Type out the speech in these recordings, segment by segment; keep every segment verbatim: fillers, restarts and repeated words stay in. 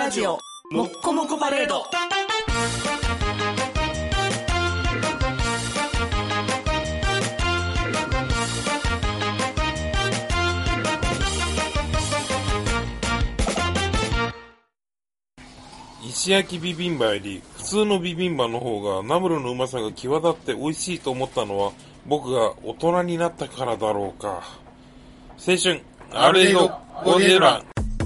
ラジオもっこもこパレード。 石焼きビビンバより普通のビビンバの方がナムルのうまさが際立って美味しいと思ったのは僕が大人になったからだろうか。青春アルデドゴデラン。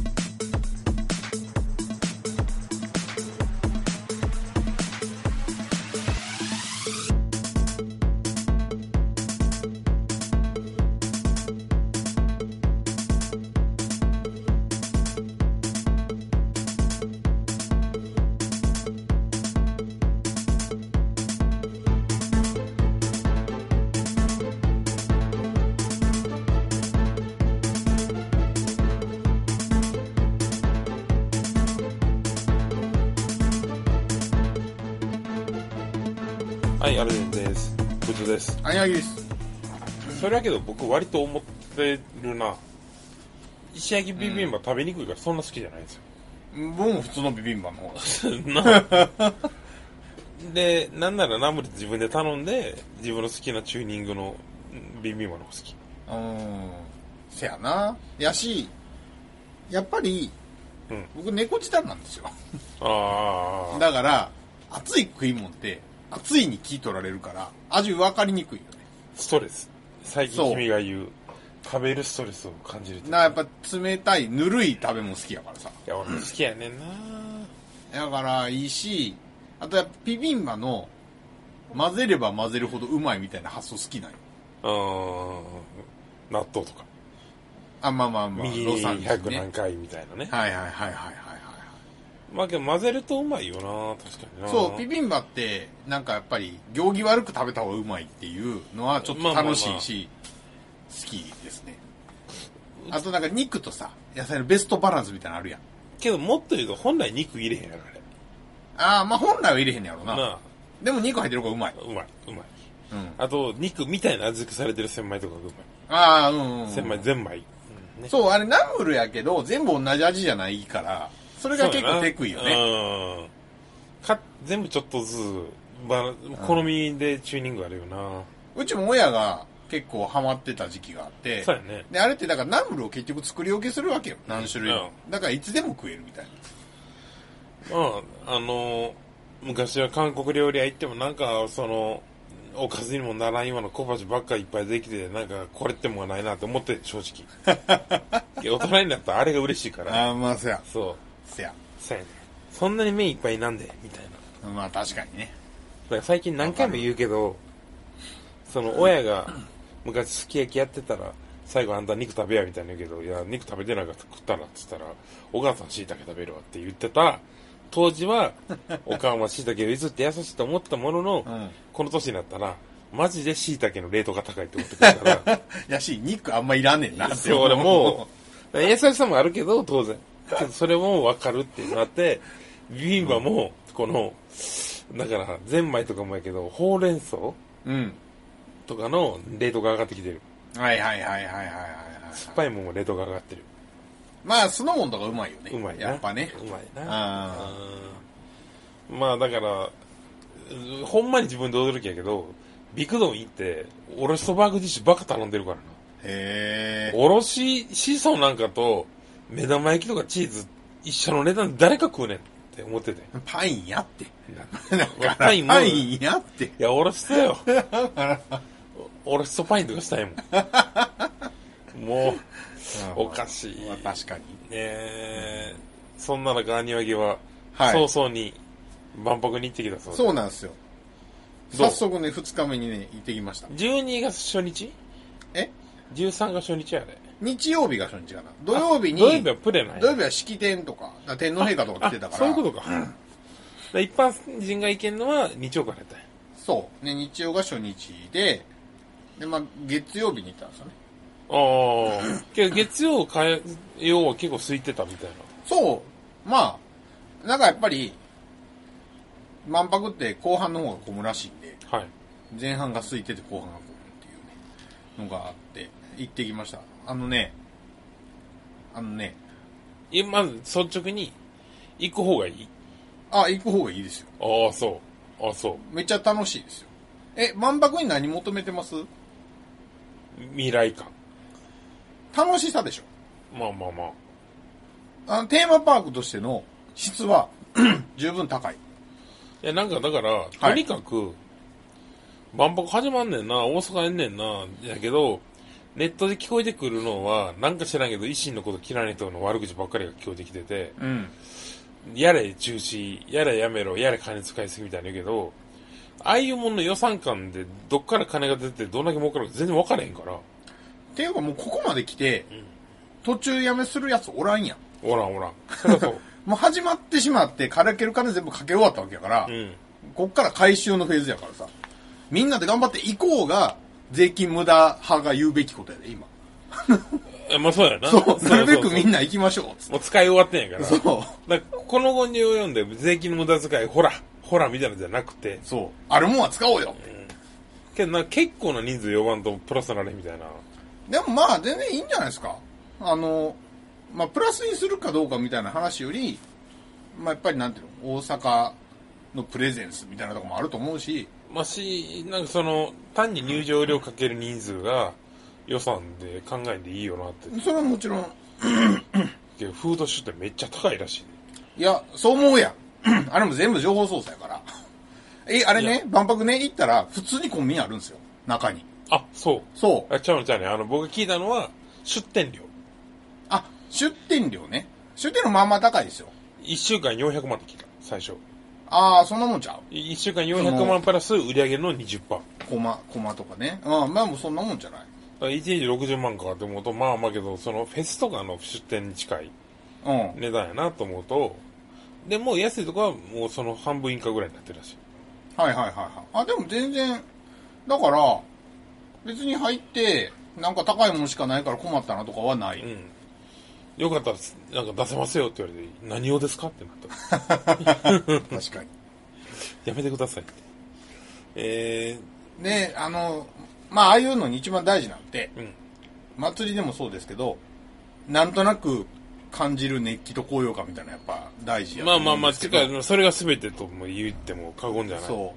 はい、アルデンです。ブツです。 あやぎです。 それだけど僕割と思ってるな。石焼きビビンバ食べにくいからそんな好きじゃないんですよ。 僕も普通のビビンバの方がなで、なんならナムル自分で頼んで自分の好きなチューニングのビビンバの方が好き。 うーん、せやな。やし、やっぱり、うん、僕猫舌なんですよ。ああ。だから熱い食い物って熱いに気取られるから味分かりにくいよね。 ストレス。最近君が言う食べるストレスを感じる。 な、やっぱ冷たいぬるい食べ物好きやからさ。 いや俺も好きやねんな。 だからいいし、あとやっぱビビンバの混ぜれば混ぜるほどうまいみたいな発想好きなんよ。 あー、納豆とか。 あ、まあまあまあ。 右にひゃく何回みたいなね。 はいはいはいはいはいはい。 まあけど混ぜるとうまいよな、確かにな。 そう、ビビンバってなんかやっぱり行儀悪く食べた方がうまいっていうのはちょっと楽しいし、好きですね。あとなんか肉とさ、野菜のベストバランスみたいなのあるやん。 けどもっと言うと本来肉入れへんやろあれ。 ああ、まあ本来は入れへんやろな。なあ。でも肉入ってる方がうまい。 うまい、うまい。うん。あと肉みたいな味付けされてる千枚とかがうまい。 ああ、うん、うん。 千枚、ゼンマイ。 うんね、そう、あれナムルやけど全部同じ味じゃないから、それが結構テクいよね。 うん。か、全部ちょっとずつ、ば好みでチューニングあるよな。 うちも親が結構ハマってた時期があって。 そうやね。 で、あれってだからナムルを結局作り置きするわけよ。何種類も。うん、だからいつでも食えるみたいな。まあ、あの、昔は韓国料理屋行ってもなんか、その、おかずにもならん今の小鉢ばっかりいっぱいできて、なんかこれってもんがないなって思って、正直。大人になったらあれが嬉しいから。 ああ、まあ、そや。 そう。 そや。 そうやね。そんなに麺いっぱいなんでみたいな。 まあ確かにね。 だから最近何回も言うけど、その親が昔すき焼きやってたら、最後あんた肉食べやみたいな言うけど、いや、肉食べてなかった食ったらって言ったら、お母さん椎茸食べるわって言ってた、当時は、お母さんは椎茸を譲って優しいと思ったものの、うん、この年になったら、マジで椎茸の冷凍が高いって思ってくれたら、 やし、肉あんまいらんねんなって。 俺もう、優しさもあるけど、当然。けどそれも分かるってなって、ビビンバも、この、だから、ゼンマイとかもやけど、ほうれん草うん。とかの冷凍が上がってきてる。 はいはいはいはいはいはい。 酸っぱいもんも冷凍が上がってる。 まあ、酢の物とかうまいよね。 うまいな。 やっぱね。 うまいな。あまあ、だから、ほんまに自分で驚きやけど、ビクドン行って、おろしそばディッシュばっか頼んでるからな。 へー。 おろししそなんかと、目玉焼きとかチーズ一緒の値段誰か食うねんって思ってて。 パインやって。 パインも。 パインやって。いや、おろしそよ。おろしそパインとかしたいもん。もう、おかしい。 まあ、確かに。 ねえ。そんな中、アニワギは、はい、早々に万博に行ってきたそうです。 そうなんですよ。早速ね、二日目にね、行ってきました。 じゅうにがつ初日え ?じゅうさんが初日やで。 日曜日が初日かな。土曜日に、 土曜日はプレない。 土曜日は式典とか、天皇陛下とか来てたから。 そういうことか。うん、一般人が行けるのは日曜からやったんや。 そう。ね、日曜が初日で、で、まあ、月曜日に行ったんですよね。 ああ。けど月曜、火曜は結構空いてたみたいな。 そう。まあ、なんかやっぱり、万博って後半の方が混むらしいんで、はい、前半が空いてて後半が混むっていうね、のがあって、行ってきました。あのね、あのね。 いや、まず率直に、 行く方がいい？ あ、行く方がいいですよ。 ああ、そう。ああ、そう。 めっちゃ楽しいですよ。え、万博に何求めてます？ 未来感。 楽しさでしょ。 まあまあまあ。あの、テーマパークとしての質は十分高い。 いや、なんかだから、とにかく、はい、万博始まんねんな、大阪やんねんな、やけど、ネットで聞こえてくるのは、なんか知らんけど、維新のこと嫌いな人の悪口ばっかりが聞こえてきてて、 うん、 やれ中止、やれやめろ、やれ金使いすぎみたいな言うけど、ああいうものの予算感で、どっから金が出て、どんだけ儲かるか全然分からへんから。 っていうかもうここまで来て、うん、途中やめするやつおらんやん。 おらんおらん。そりゃそう。 もう始まってしまって、からける金全部かけ終わったわけやから、うん、こっから回収のフェーズやからさ、みんなで頑張っていこうが、税金無駄派が言うべきことやで、今。 まあそうやな。 そう、なるべくみんな行きましょうっつって。 もう使い終わってんやから。 そう。 だからこの後に及んで税金の無駄遣い、ほら、ほらみたいなのじゃなくて。 そう。あるもんは使おうよって。 うん、けどな、結構な人数呼ばんとプラスなれみたいな。 でもまあ全然いいんじゃないですか。あの、まあプラスにするかどうかみたいな話より、まあやっぱりなんていうの、大阪のプレゼンスみたいなとこもあると思うし、 まあし、なんかその、単に入場料かける人数が予算で考えていいよなって。 それはもちろん。 けどフードシュってめっちゃ高いらしい。いや、そう思うやん。あれも全部情報操作やから。え、あれね、万博ね、行ったら普通にコンビニあるんですよ。中に。 あ、そう。 そう。 あ、ちゃうのちゃうね。あの、僕が聞いたのは、出店料。 あ、出店料ね。出店料まあまあ高いですよ。 いっしゅうかんよんひゃくまんって聞いた、最初。 ああ、そんなもんちゃう。 いっしゅうかんよんひゃくまんプラス売上の にじゅっパーセント。 コマ、コマとかね。ああ、まあもうそんなもんじゃない。だからいちにちろくじゅうまんかって思うと、まあまあけど、そのフェスとかの出店に近い値段やなと思うと、うん、でもう安いとこはもうその半分以下ぐらいになってるらしい。 はいはいはいはい。あ、でも全然、だから、別に入って、なんか高いものしかないから困ったなとかはない。うん。 よかったら、なんか出せますよって言われて、何をですかってなった。確かに。 やめてくださいって。えー、で、あの、まあ、ああいうのに一番大事なんて、うん、祭りでもそうですけど、なんとなく感じる熱気と高揚感みたいなやっぱ大事やと思うんですけど。 まあまあまあ、それが全てとも言っても過言じゃない。 そう。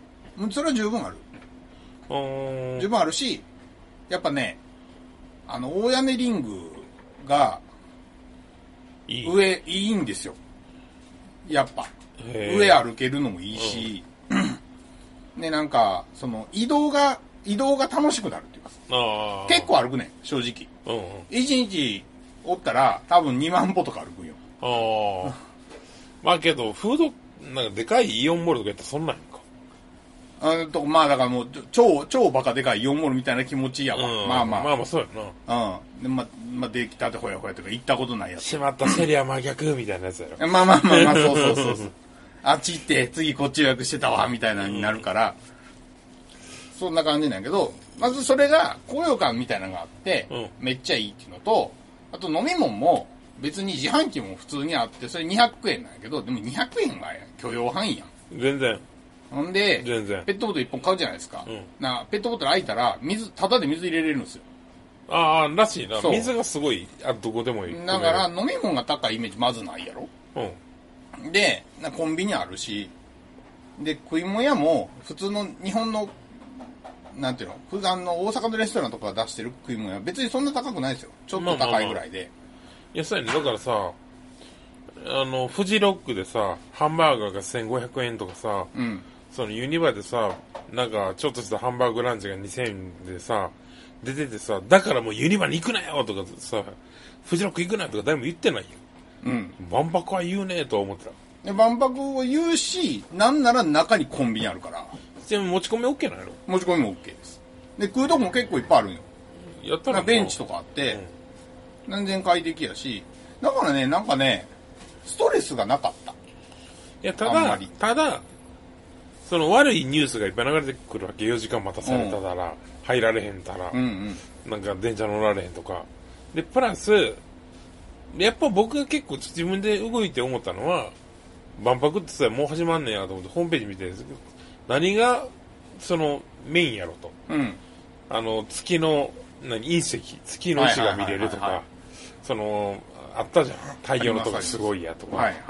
それは十分ある。十分あるし、やっぱね、あの、大屋根リングが、いい上、いいんですよ。やっぱ。上歩けるのもいいし、うん、で、なんか、その、移動が、移動が楽しくなるっていうか、あ結構歩くね、正直。うんうん、いちにちおったら、多分にまん歩とか歩くよ。 ああ。まあけど、フード、なんかでかいイオンモールとかやったらそんなんか。 うんと、まあだからもう、超、超バカでかいイオンモールみたいな気持ちやわ。うん、まあまあ。 まあまあそうやな。うん。で、まあ、まあ、できたてほやほやとか行ったことないやつ。 しまったセリア真逆みたいなやつやろ。 まあまあまあまあ、そうそうそうそう。あっち行って、次こっち予約してたわ、みたいなのになるから、うん、そんな感じなんやけど、まずそれが、高揚感みたいなのがあって、うん、めっちゃいいっていうのと、あと飲み物も、別に自販機も普通にあって、それにひゃくえんなんやけど、でもにひゃくえんは許容範囲やん。 全然。 ほんで、 全然ペットボトルいっぽん買うじゃないですか。うん、なペットボトル開いたら、水、ただで水入れれるんですよ。 ああ、らしいな。水がすごい、あ、どこでもいい。 だから、飲み物が高いイメージまずないやろ。うん。で、コンビニあるし、で、食い物屋も、普通の日本の、なんていうの、普段の大阪のレストランとかが出してる食い物屋、別にそんな高くないですよ。ちょっと高いぐらいで。まあまあまあ、いや、そうやね。だからさ、あの、フジロックでさ、ハンバーガーがせんごひゃくえんとかさ、うん、そのユニバでさ、なんか、ちょっとしたハンバーグランチがにせんえんでさ、出ててさ、だからもうユニバに行くなよとかさ、フジロック行くなよとか誰も言ってないよ。うん。万博は言うねえとは思ってた。 で万博を言うし、なんなら中にコンビニあるから。 ちなみに持ち込み OK なの？ 持ち込みも OK です。で、食うとこも結構いっぱいあるんよ。 やったらベンチとかあって、うん、全然快適やし、だからね、なんかね、ストレスがなかった。いや、ただ、ただ、その悪いニュースがいっぱい流れてくるわけ。よじかん待たされただら、うん、入られへんたら、うんうん、なんか電車乗られへんとか。で、プラス、やっぱ僕が結構自分で動いて思ったのは、万博ってさ、もう始まんねやと思ってホームページ見て、何が、その、メインやろと。うん、あの、月の、何、隕石、月の石が見れるとか、その、あったじゃん。太陽のとかすごいやとか。はいはい、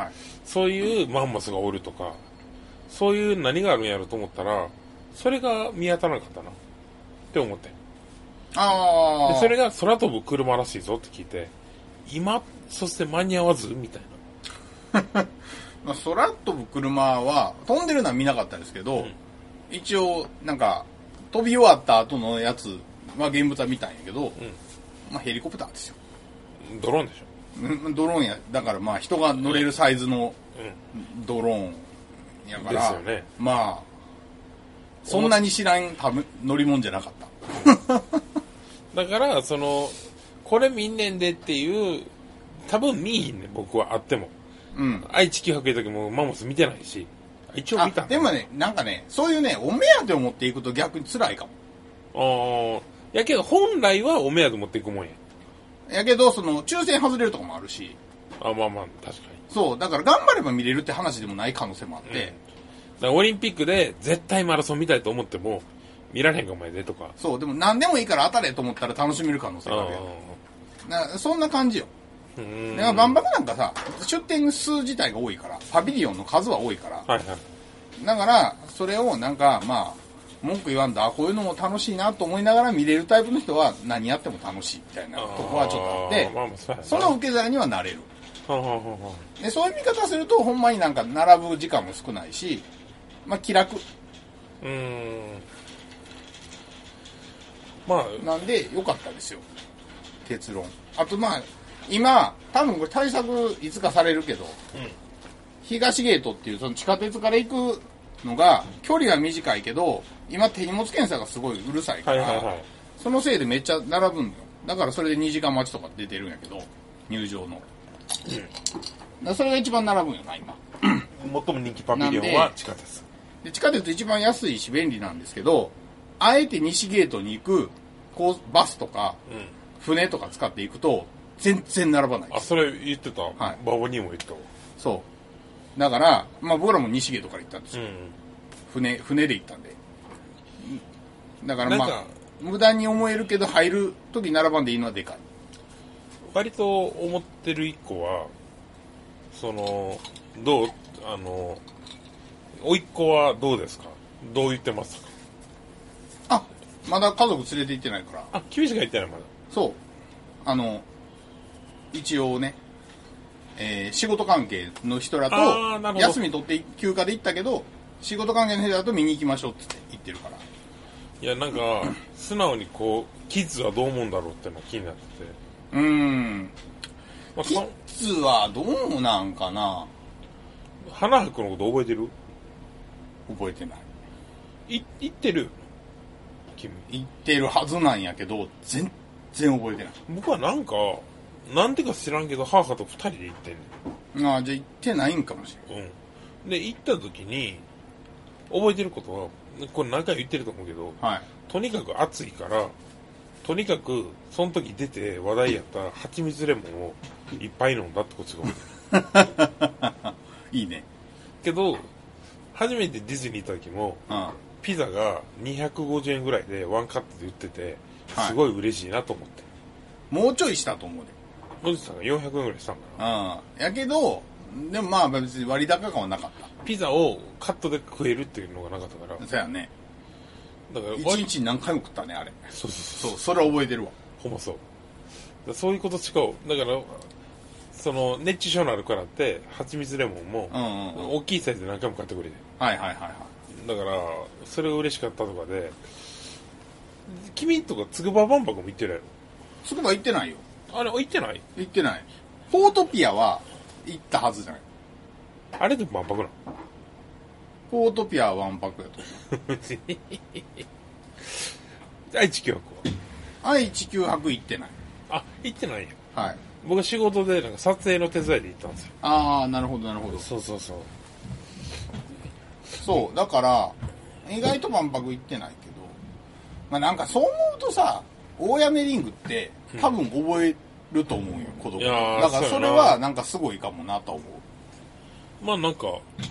そういうマンモスがおるとか、そういう何があるんやろと思ったら、それが見当たらなかったなって思って。 ああ。 でそれが空飛ぶ車らしいぞって聞いて、今、そして間に合わずみたいな。まあ、空飛ぶ車は、飛んでるのは見なかったですけど、うん、一応、なんか、飛び終わった後のやつは現物は見たんやけど、うん、まあヘリコプターですよ。 ドローンでしょ。ドローンや、だからまあ人が乗れるサイズのドローンやから、ですよね。まあ、そんなに知らん乗り物じゃなかった。 だから、その、これ見んねんでっていう、多分見いひんねん、僕はあっても。うん。愛知きゅうはく行った時もマンモス見てないし、一応見た。 でもね、なんかね、そういうね、お目当てを持っていくと逆に辛いかも。ああ。やけど本来はお目当て持っていくもんや。 やけど、その、抽選外れるとかもあるし。 あ、まあまあ、確かに。 そう、だから頑張れば見れるって話でもない可能性もあって。うん、だからオリンピックで絶対マラソン見たいと思っても、見られへんかもやでとか。 そう、でも何でもいいから当たれと思ったら楽しめる可能性があるやん。そんな感じよ。うん。だから万博なんかさ、出店数自体が多いから、パビリオンの数は多いから。はいはい。だから、それをなんか、まあ、文句言わんだ、こういうのも楽しいなと思いながら見れるタイプの人は何やっても楽しいみたいなとこはちょっとあって、まあまあ そ, その受け皿にはなれる。はははでそういう見方すると、ほんまになんか並ぶ時間も少ないし、まあ気楽。うーん。まあ。なんで、良かったですよ。結論。あとまあ、今、多分これ対策いつかされるけど、うん、東ゲートっていうその地下鉄から行くのが、距離は短いけど、今手荷物検査がすごいうるさいから、はいはいはい、そのせいでめっちゃ並ぶんよ。だからそれでにじかん待ちとか出てるんやけど、入場の。うん、それが一番並ぶんよな、今。 最も人気パビリオンは地下鉄。 で地下鉄一番安いし便利なんですけど、あえて西ゲートに行くこうバスとか、うん、船とか使っていくと、全然並ばない。 あ、それ言ってた。はい。バボにも言ったわ。 そう。だから、まあ僕らも西ゲートから行ったんですよ。うん、船、船で行ったんで。だからまあ、無駄に思えるけど入るとき並ばんでいいのはでかい。 割と思ってる一個は、その、どう、あの、おいっ子はどうですか？どう言ってますか？ あ、まだ家族連れて行ってないから。 あ、君しか行ってないまだ。 そう。あの、一応ね、えー、仕事関係の人らと、休み取って休暇で行ったけど、仕事関係の人らと見に行きましょうって言ってるから。 いや、なんか、素直にこう、キッズはどう思うんだろうってのが気になってて。うーん。 まあ、キッズはどうなんかな。 花博のこと覚えてる？ 覚えてない。 い、行ってる？君。 行ってるはずなんやけど、全然覚えてない。 僕はなんか、なんでか知らんけど、母と二人で行ってんねん。ああ、じゃあ行ってないんかもしれない。 うん。で、行った時に、覚えてることは、これ何回言ってると思うけど、はい、とにかく暑いから、とにかく、その時出て話題やった蜂蜜レモンをいっぱい飲んだってことが覚えてる。いいね。 けど、初めてディズニー行った時も、うん、ピザがにひゃくごじゅうえんぐらいでワンカットで売ってて、すごい嬉しいなと思って。 はい、もうちょいしたと思うで。 おじさんがよんひゃくえんぐらいしたんかな。 うん。やけど、でもまあ別に割高感はなかった。 ピザをカットで食えるっていうのがなかったから。 そうやね。だから一日に何回も食ったね、あれ。そうそうそう。そう、それは覚えてるわ。 ほんまそう。そういうことしか、だから、その、熱中症になるからって、蜂蜜レモンも、うんうんうん、大きいサイズで何回も買ってくれて。 はいはいはいはい。 だから、それが嬉しかったとかで、君とかつくば万博も行ってないの？ つくば行ってないよ。 あれ、行ってない？ 行ってない。ポートピアは行ったはずじゃない。 あれで万博なの？ ポートピアは万博やと思う。 愛知きゅうはくは愛知きゅうはく行ってない。 あ、行ってないよ。 はい。 僕は仕事でなんか撮影の手伝いで行ったんですよ。 ああ、なるほどなるほど。 そうそうそう。 そう、だから、意外と万博行ってないけど、まあなんかそう思うとさ、大屋根リングって多分覚えると思うよ、子供。だからそれはなんかすごいかもなと思う。 まあなんか、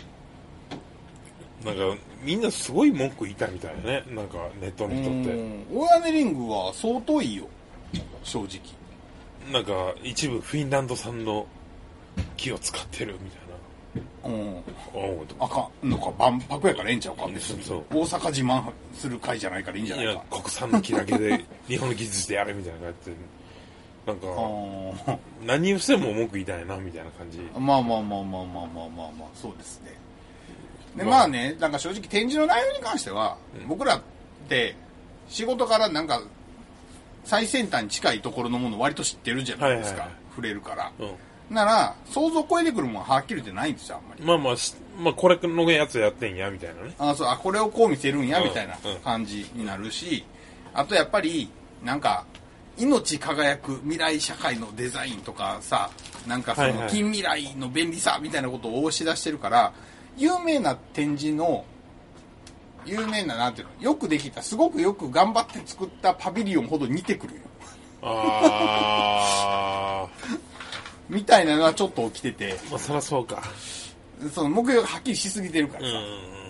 なんかみんなすごい文句言いたいみたいなね、なんかネットの人って。 大屋根リングは相当いいよ、正直。 なんか一部フィンランド産の木を使ってるみたいうんあかんのか万博やからええんちゃうかってそうそう大阪自慢する会じゃないからいいんじゃないかいや国産の木だけで日本の技術でやるみたいな感じでなんか何をしても文句言いたいなみたいな感じまあまあまあまあまあまあまあまあそうですねでまあねなんか正直展示の内容に関しては、うん、僕らって仕事からなんか最先端に近いところのものを割と知ってるじゃないですか、はいはいはい、触れるから、うん、なら想像を超えてくるものははっきり言ってないんですよあんまりまあまあ、まあ、これのやつやってんやみたいなねあそうあこれをこう見せるんやみたいな感じになるし、うんうん、あとやっぱりなんか命輝く未来社会のデザインとかさなんかその近未来の便利さみたいなことを押し出してるから有名な展示の有名ななんていうのよくできたすごくよく頑張って作ったパビリオンほど似てくるよあみたいなのはちょっと起きててまあそりゃそうかその目標がはっきりしすぎてるからさ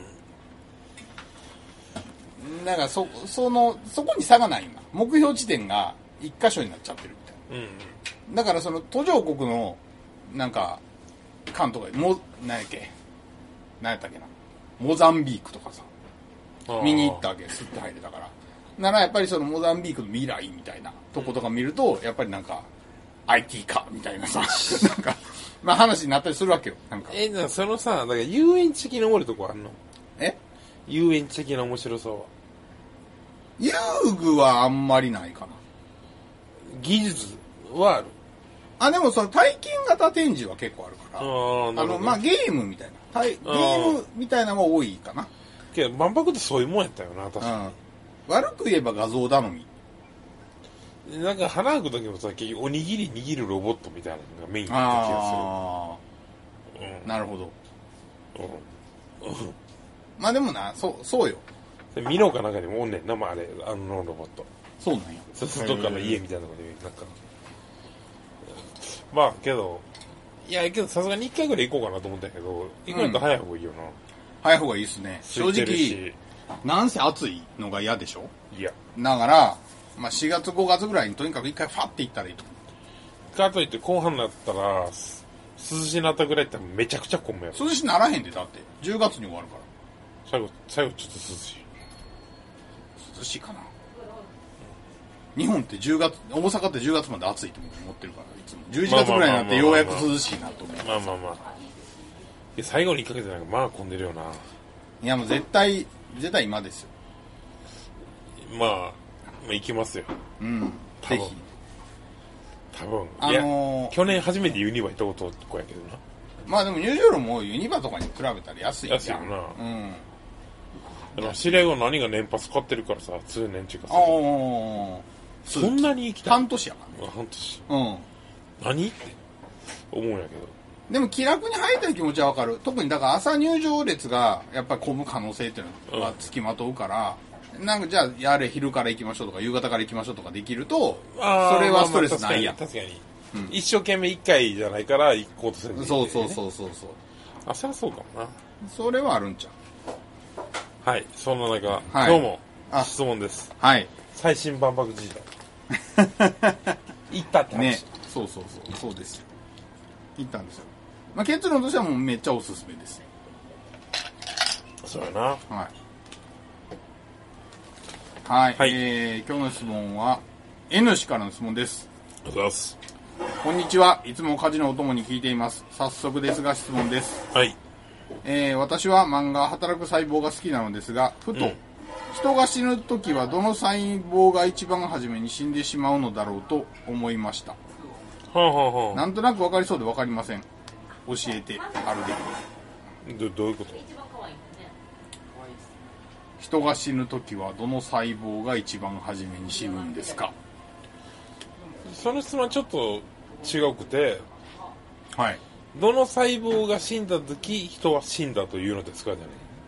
だからそそのそこに差がないよな目標地点が一箇所になっちゃってるみたいな、うんうん、だからその途上国のなんか関とかも何やっけ何やったっけなモザンビークとかさ見に行ったわけですって入れたからならやっぱりそのモザンビークの未来みたいなとことか見るとやっぱりなんか アイティー かみたいなさなんかまあ話になったりするわけよなんかえなそのさだから遊園地的なおるとこあんのえ遊園地的な面白さは遊具はあんまりないかな技術はあるあでもその体験型展示は結構あるからああのまあゲームみたいなゲームみたいなのが多いかなけど万博ってそういうもんやったよな確かに、うん、 悪く言えば画像頼みなんか花開く時もさ結局おにぎり握るロボットみたいなのがメインだった気がする、 うん、なるほど、うん、まあでもなそそうよミノかなんかにもおんねんな、まあ、あれあのロボットそうなんやそうそうどっかの家みたいなところでなんかまあけどいやけどさすがにいっかいぐらい行こうかなと思ったけど行くのと早い方がいいよな、うん早い方がいいですね正直なんせ暑いのが嫌でしょいやだから、まあ、しがつごがつぐらいにとにかく一回ファッて行ったらいいと思うかといって後半になったら涼しになったぐらいってめちゃくちゃ混むや涼しならへんでだってじゅうがつに終わるから最後最後ちょっと涼しい涼しいかな日本ってじゅうがつ大阪ってじゅうがつまで暑いと思ってるからいつもじゅういちがつぐらいになってようやく涼しいなと思うまあまあまあ最後にいっかげつなんかまあ混んでるよな。 いやもう絶対絶対今ですよ。 まあ、まあ、行きますよ。 うん。ぜひ。 多分。あのー、去年初めてユニバ行ったことこやけどな。 まあでも入場料もユニバとかに比べたら安いじゃん。 安いよな。 うん。 あの知り合いが何が年パス買ってるからさ、通年中かさ。ああ。そんなに行きたい。 半年やからね。半年。 うん。 何って思うんやけど。 でも気楽に入りたい気持ちはわかる。特にだから朝入場列がやっぱり混む可能性っていうのが付きまとうから、うん、なんかじゃあやれ昼から行きましょうとか夕方から行きましょうとかできると、それはストレスないやん。 まあまあ確かに。確かに、うん、一生懸命一回じゃないから行こうとする、ね。 そうそうそうそうそう。 あ、そりゃそうかもな。 それはあるんちゃう。はい。そんな中、はい、今日も質問です。 はい。 最新万博時代。行ったって話。ね。 そうそうそう。そうですよ。行ったんですよ。まあ、結論としてはもうめっちゃおすすめです。 そうやな。 はい。はい。はい、えー、今日の質問は N 氏からの質問です。 ありがとうございます。 こんにちは。いつも家事のお供に聞いています。早速ですが質問です。 はい。 えー、私は漫画働く細胞が好きなのですが、ふと、うん、人が死ぬときはどの細胞が一番初めに死んでしまうのだろうと思いました。 はあはあはあ、 なんとなく分かりそうで分かりません。教えてあるでどどういうこと？ 人が死ぬときはどの細胞が一番初めに死ぬんですか？ その質問はちょっと違うくて、 はい。 どの細胞が死んだとき人は死んだというのですかじゃね。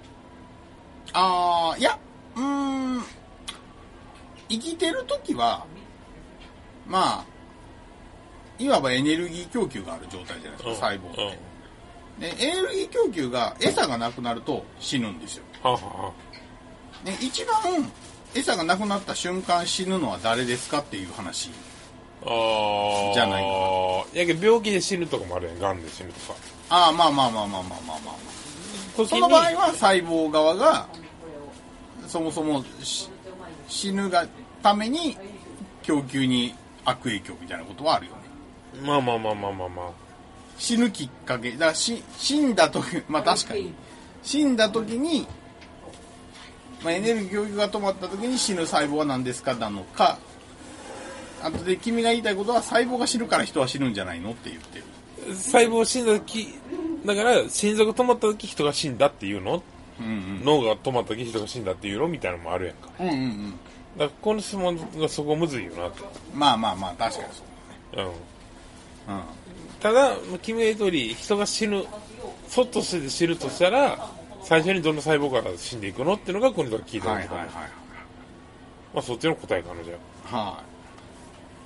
ああ、いや、うーん、生きてるときはまあいわばエネルギー供給がある状態じゃないですか、うん、細胞って、うん、でエネルギー供給が餌がなくなると死ぬんですよ。 はははで一番餌がなくなった瞬間死ぬのは誰ですかっていう話あじゃないかな。やけど病気で死ぬとかもあるやん、癌で死ぬとか。 ああ、まあまあまあまあまあまあまあまあ。その場合は細胞側が、そもそも死ぬがために供給に悪影響みたいなことはあるよね。 まあまあまあまあまあまあ。 死ぬきっかけ、だからし死んだ時、まあ確かに、死んだ時に、まあ、エネルギー供給が止まった時に死ぬ細胞は何ですかなのか、あとで君が言いたいことは細胞が死ぬから人は死ぬんじゃないのって言ってる。 細胞死んだ時、だから心臓が止まった時人が死んだっていうの、うんうん、脳が止まった時人が死んだっていうのみたいなのもあるやんか。 うんうんうん。 だからこの質問がそこむずいよなと。 まあまあまあ確かにそうだね。 うん。うん。ただ君が言う通り人が死ぬ、そっとして死ぬとしたら最初にどの細胞から死んでいくのっていうのがこの人が聞いたわけだ。はいはいはい。まあそっちの答えかなじゃあ。はい。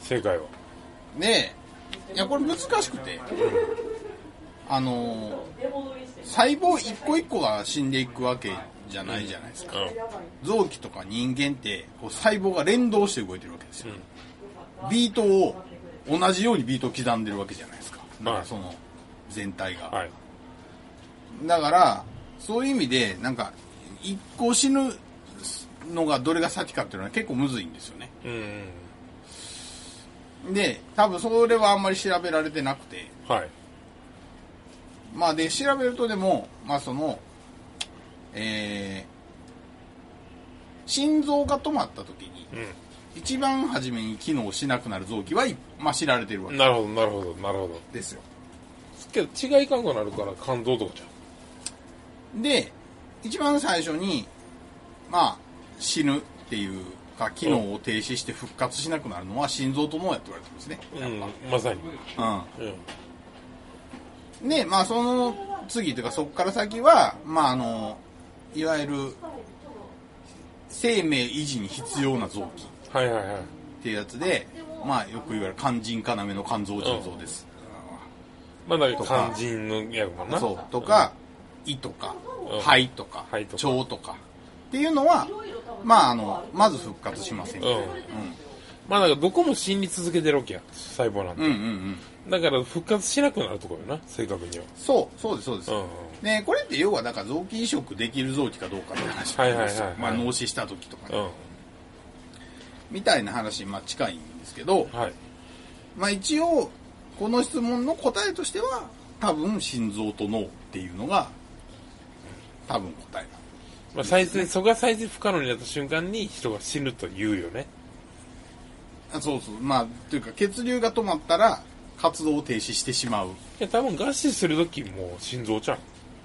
正解は。 ねえ、いやこれ難しくて、あのー、細胞一個一個が死んでいくわけじゃないじゃないですか。うん、臓器とか人間ってこう細胞が連動して動いてるわけですよ。うん、ビートを同じようにビートを刻んでるわけじゃないですか。だからその全体が。はい、だからそういう意味でなんか一個死ぬのがどれが先かっていうのは結構むずいんですよね。うん、で多分それはあんまり調べられてなくて、はい、まあで調べるとでもまあその、えー、心臓が止まった時に、うん、一番初めに機能しなくなる臓器は、まあ、知られてるわけなるほどなるほどなるほどですよ。 けど違い感がなるから肝臓とかじゃん。で一番最初にまあ死ぬっていうか機能を停止して復活しなくなるのは心臓と脳やって言われてるんですね。 うん、まさに。 うん。うん、でまあその次というかそこから先はまああのいわゆる生命維持に必要な臓器っていうやつで、まあよく言われる肝腎要の肝臓腎臓です。 うん、まあだから肝腎のやるもんな。 そうとか、うん、胃とか、うん、肺とか、肺とか腸とかっていうのはまああのまず復活しません。うん。うん、 まあだからどこも死に続けてるわけや細胞なんて。うんうんうん。だから復活しなくなるところよな正確には。 そうそうですそうです。うんうん、ねこれって要はだから臓器移植できる臓器かどうかって話なんですよ。はいはいはいはい、まあ脳死した時とかに、うん、みたいな話にまあ近いんですけど、はい、まあ一応この質問の答えとしては多分心臓と脳っていうのが多分答えなんです。 まあ、再生そこが再生不可能になった瞬間に人が死ぬと言うよね。 あそうそうまあというか血流が止まったら活動を停止してしまう。いや多分餓死する時も心臓ちゃん。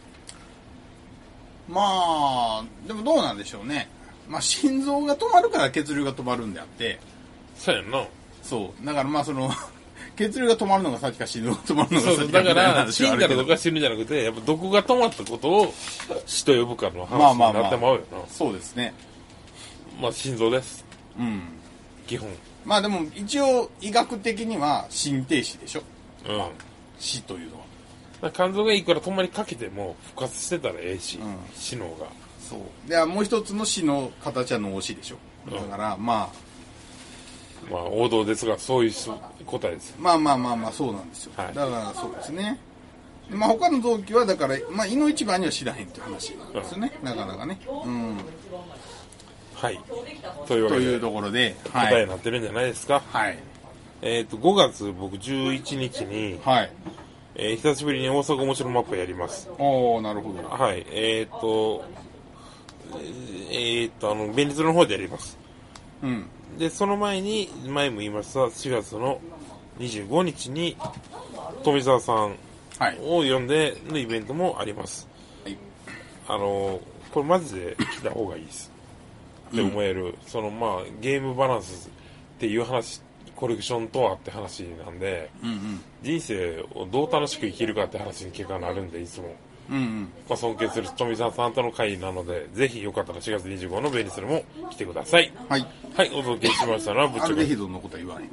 まあでもどうなんでしょうね。まあ心臓が止まるから血流が止まるんであって。 そうやんな。 そうだからまあその血流が止まるのが先か心臓が止まるのが先か。 そうだから死んだらどこか死ぬんじゃなくてやっぱどこが止まったことを死と呼ぶかの話になってまうよな。まあまあまあそうですね。 まあ心臓です。うん。基本。 まあでも一応医学的には心停止でしょ。うん。まあ、死というのは。 肝臓がいいから止まりかけても復活してたらええし、うん、死のが。 そう。でもう一つの死の形は脳死でしょ。だからまあ。 まあ王道ですがそういう答えです。 まあまあまあまあそうなんですよ。はい、だからそうですね。まあ他の臓器はだからまあ胃の一番には知らへんっていう話なんですよね。うん、なかなかね。うん。 はい。というわけで。 というところで、 はい、答えになってるんじゃないですか。はい。えっ、ー、とごがつ僕じゅういちにちに、はい。えー、久しぶりに大阪面白マップやります。 おーなるほど。 はい。えっ、ー、とえっ、ー、とあの便利ズの方でやります。うん。でその前に前も言いましたしがつのにじゅうごにちに富澤さんを呼んでのイベントもあります、はい、あのこれマジで来た方がいいですって思える、うん、そのまあゲームバランスっていう話コレクションとはって話なんで、うんうん、人生をどう楽しく生きるかって話に結果になるんでいつもうんうんまあ、尊敬する富澤さんとの会なのでぜひよかったらしがつにじゅうごの便利するも来てください。はい、はい、お届けしましたのはぶっちゃけアルデヒドのことは言わへん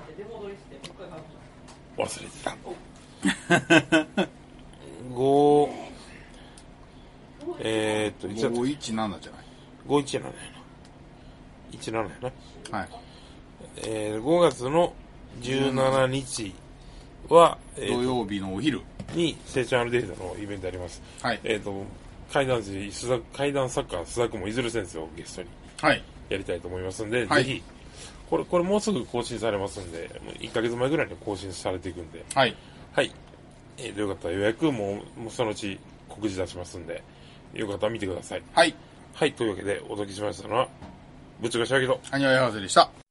忘れてたごえー、っとごいちななじゃないごいちななやないちななやなはい、えー、ごがつのじゅしちにちは、 うん、土曜日のお昼に、成長あるデータのイベントあります。 はい。 えっ、ー、と、怪談師、怪談作家、須田君もいずる先生をゲストに、はい。やりたいと思いますんで、はい、ぜひ、これ、これもうすぐ更新されますんで、いっかげつまえぐらいに更新されていくんで、はい。はい。えー、よかったら予約も、もうそのうち告示出しますんで、よかったら見てください。はい。はい、というわけでお届けしましたのは、ぶっちゃかしあげと、 はにわやはせでした。